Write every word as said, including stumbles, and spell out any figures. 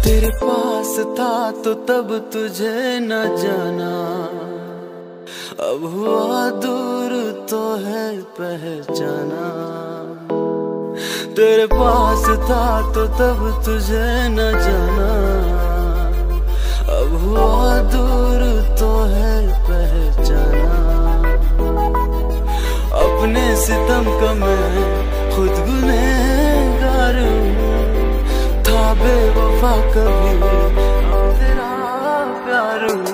तेरे पास था तो तब तुझे न जाना, अब हुआ दूर तो है पहचाना। तेरे पास था तो तब तुझे न जाना, अब हुआ दूर तो है पहचाना। अपने सितम का मैं खुद गुनहगार हूँ, था बेवफा कभी अब तेरा प्यार हूँ।